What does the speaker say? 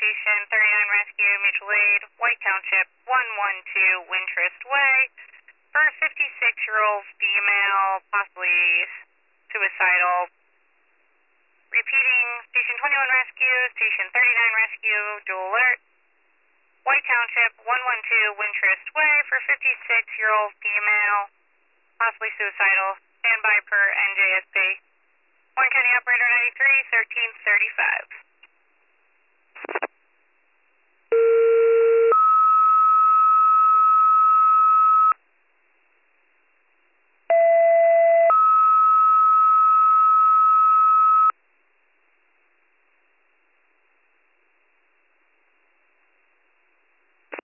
Station 39 Rescue Mutual Aid, White Township, 112 Wintrust Way, for a 56-year-old female, possibly suicidal. Repeating, Station 21 Rescue, Station 39 Rescue, dual alert, White Township, 112 Wintrust Way, for 56-year-old female, possibly suicidal. Stand by per NJSP. Warren County Operator 93, 1335.